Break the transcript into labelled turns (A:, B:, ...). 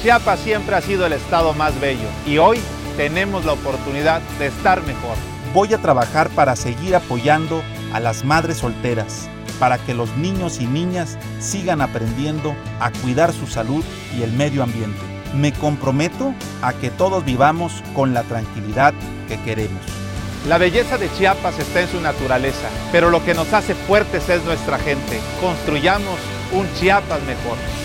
A: Chiapas siempre ha sido el estado más bello y hoy tenemos la oportunidad de estar mejor.
B: Voy a trabajar para seguir apoyando a las madres solteras, para que los niños y niñas sigan aprendiendo a cuidar su salud y el medio ambiente. Me comprometo a que todos vivamos con la tranquilidad que queremos.
A: La belleza de Chiapas está en su naturaleza, pero lo que nos hace fuertes es nuestra gente. Construyamos un Chiapas mejor.